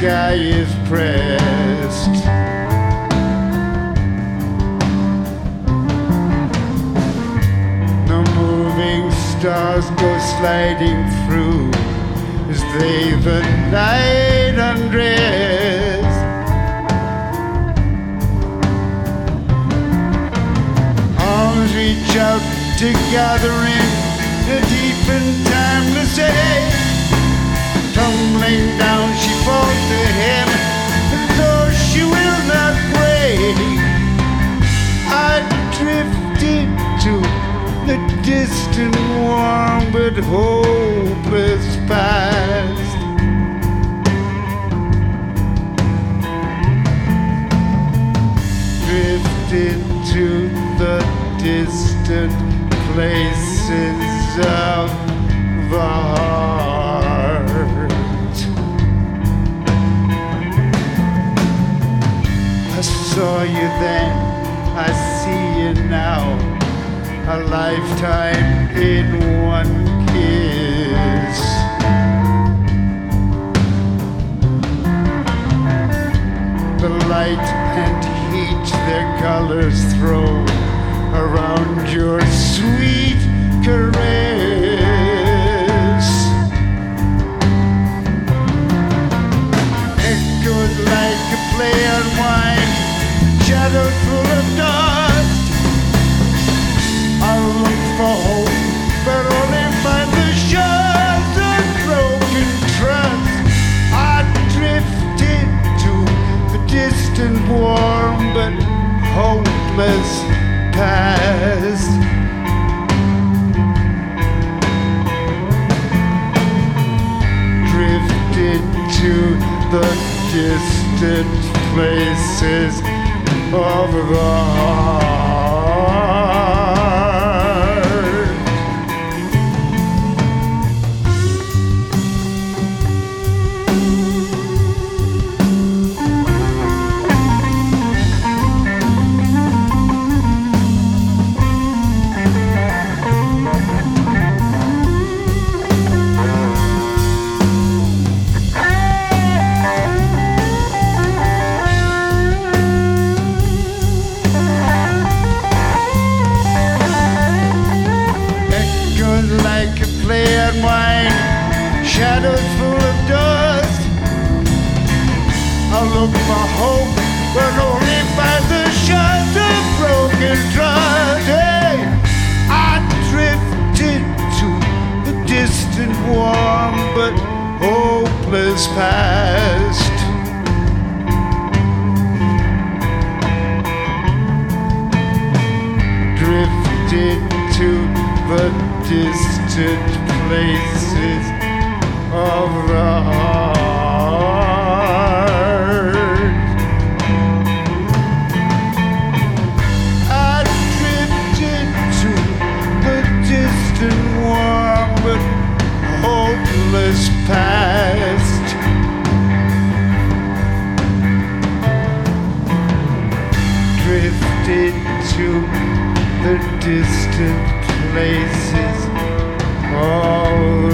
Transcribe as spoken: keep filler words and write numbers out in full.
sky is pressed. The moving stars go sliding through as they the night undress. Arms reach out to gather in a deep and timeless age. Tumbling down she falls to him, and though she will not break, I drifted to the distant, warm but hopeless past. Drifted to the distant places of the heart. I saw you then, I see you now, a lifetime in one kiss. The light and heat their colors throw around your sweet caress. Echoes like a play on wine, shadows full of dust. I look for hope, but only find the shards of broken trust. I drifted to the distant, warm but hopeless past. Drifted to the distant places of the heart. Like a play on wine, shadows full of dust. I look for hope, but only find the shards of broken trust. Hey, I drifted to the distant, warm but hopeless past. Drifted to the distant places of the heart. I drifted to the distant, warm but hopeless past. Drifted to the distant places of